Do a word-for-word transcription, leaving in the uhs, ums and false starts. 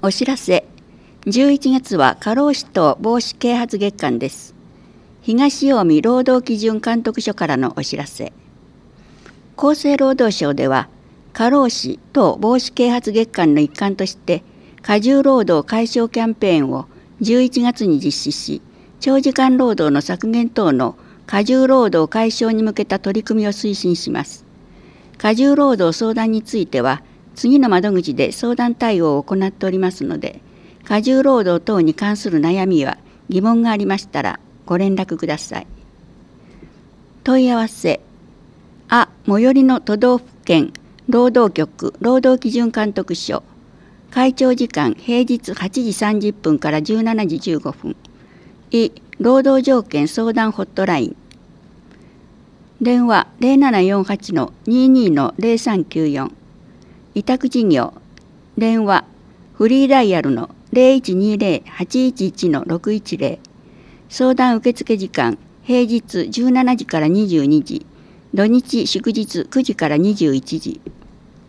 お知らせ。じゅういちがつは過労死等防止啓発月間です。東近江労働基準監督署からのお知らせ。厚生労働省では過労死等防止啓発月間の一環として過重労働解消キャンペーンをじゅういちがつに実施し、長時間労働の削減等の過重労働解消に向けた取り組みを推進します。過重労働相談については次の窓口で相談対応を行っておりますので、過重労働等に関する悩みや疑問がありましたらご連絡ください。問い合わせ。あ最寄りの都道府県労働局労働基準監督署。会長時間平日はちじさんじゅっぷんからじゅうしちじじゅうごふん。い労働条件相談ホットライン。電話 ゼロななよんはち のにじゅうにのゼロさんきゅうよん。委託事業。電話フリーダイヤルの ゼロいちにゼロ はちいちいち のろくいちゼロ。相談受付時間平日じゅうしちじからにじゅうにじ、土日祝日くじからにじゅういちじ。